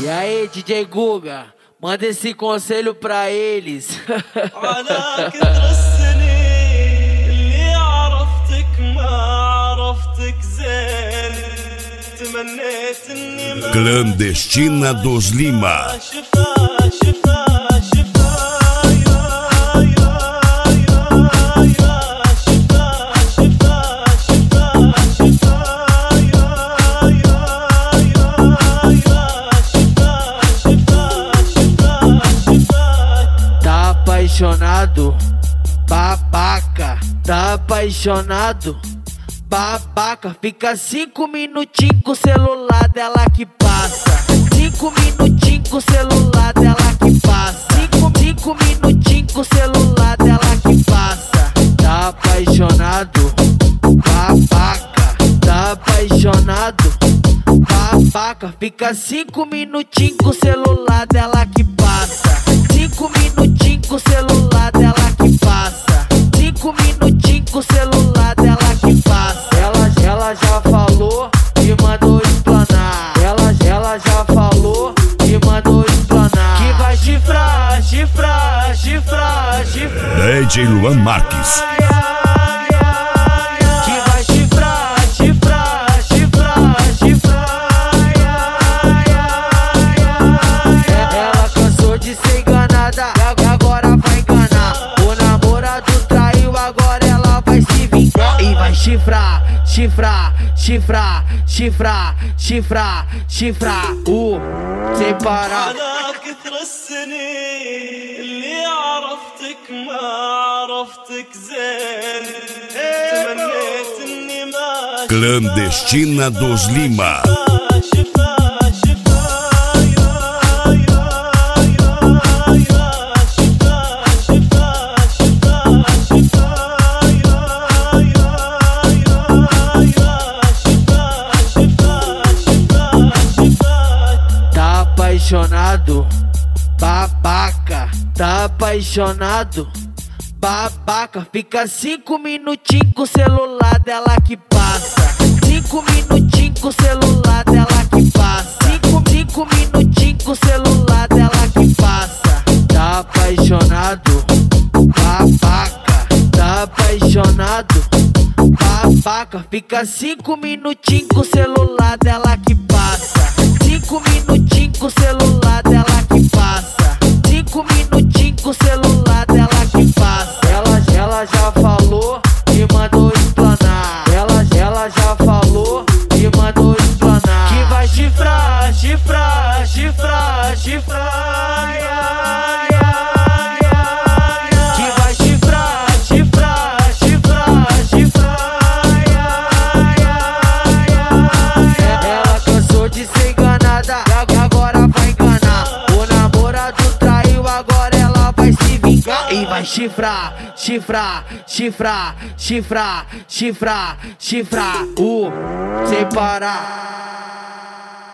E aí, DJ Guga, manda esse conselho pra eles. على كثر السنين اللي عرفتك ما عرفتك زين تمنيت اني ما Clandestina dos Lima. Tá apaixonado, babaca. Tá apaixonado, babaca. Fica 5 minutinhos com o celular dela que passa. 5 minutinhos com o celular dela que passa. 5 minutinhos com o celular dela que passa. Tá apaixonado, babaca. Tá apaixonado, babaca. Fica 5 minutinhos com o celular dela que passa. 5 minutinhos com o celular dela que passa. 5 minutinhos com o celular dela que passa. Ela já falou e mandou explanar. Ela já falou e mandou explanar. Que vai chifrar, chifrar, chifrar, chifrar. DJ Luan Marques. Que vai chifrar, chifrar, chifrar, chifrar. Ela cansou de ser enganada e agora vai enganar. O namorado traiu, agora ela vai se vingar. E vai chifrar, chifrar, chifrar, chifrar, chifrar, chifrar. Sem parar. على كثر السنين اللي عرفتك ما عرفتك زين تمنيت اني ما Clandestina dos Lima. Tá apaixonado, babaca. Tá apaixonado, babaca. Fica 5 minutinhos com o celular dela que passa. 5 minutinhos com o celular dela que passa. 5 minutinhos com o celular dela que passa. Tá apaixonado, babaca. Tá apaixonado, babaca. Fica 5 minutinhos com o celular dela que passa. 5 minutinhos com o celular dela que passa. 5 minutinhos com o celular dela que passa. Ela já falou e mandou explanar. Ela já falou e mandou explanar. Que vai chifrar, chifrar, chifrar, chifrar. Que vai chifrar, chifrar, chifrar, chifrar. Ela cansou de ser enganada e agora vai enganar. O namorado traiu, agora ela vai se vingar. E vai chifrar, chifrar, chifrar, chifrar, chifrar, chifrar. Sem parar.